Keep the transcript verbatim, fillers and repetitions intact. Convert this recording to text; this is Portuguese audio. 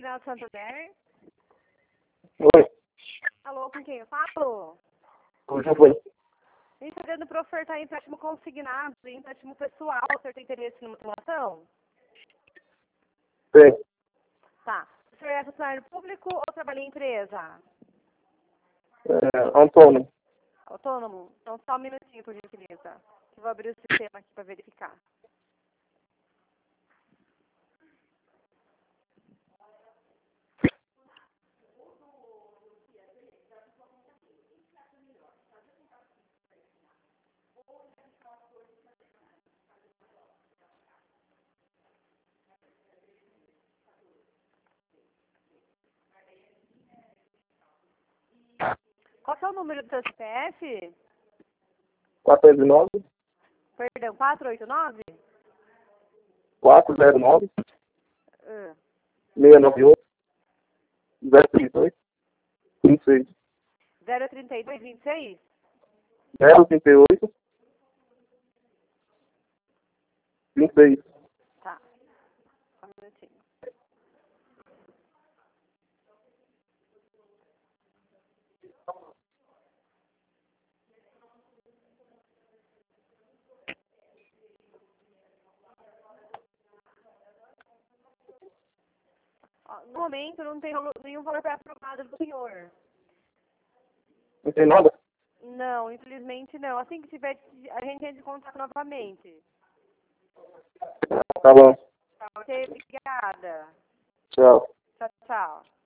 Regional Santander. Oi. Alô, com quem eu falo? O Giovanni. A gente está dando para ofertar empréstimo consignado e empréstimo pessoal. O senhor tem interesse numa simulação? Tem. Tá. O senhor é funcionário público ou trabalha em empresa? É, autônomo. Autônomo? Então só um minutinho, por gentileza. Eu vou abrir o sistema aqui para verificar. Qual que é o número do seu C P F? quatro nove Perdão, quatro oito nove? quatro zero nove Uh, seis nove oito zero trinta e dois vinte e seis. zero trinta e dois, vinte e seis? zero trinta e oito vinte e seis. Tá. Só um minutinho. Ó, no momento não tem valo- nenhum valor pré-aprovado do senhor. Não tem nada? Não, infelizmente não. Assim que tiver, a gente entra em contato novamente. Tá bom. Tá ok? Obrigada. Tchau. Tchau, tchau.